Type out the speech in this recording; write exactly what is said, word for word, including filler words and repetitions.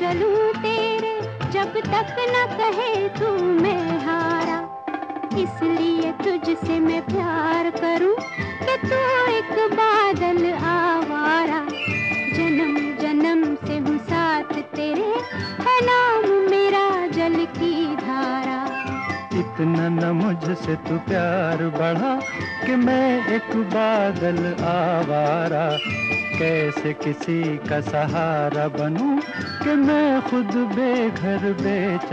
चलूं तेरे, जब तक न कहे तू मैं हारा। इसलिए तुझसे मैं प्यार करूं कि तू एक बादल आवारा। जन्म जन्म से हूँ साथ तेरे, है नाम मेरा जल की धारा। इतना न मुझसे तू प्यार बढ़ा कि मैं एक बादल आवारा। कैसे किसी का सहारा बनूं कि मैं खुद बेघर बेचारा।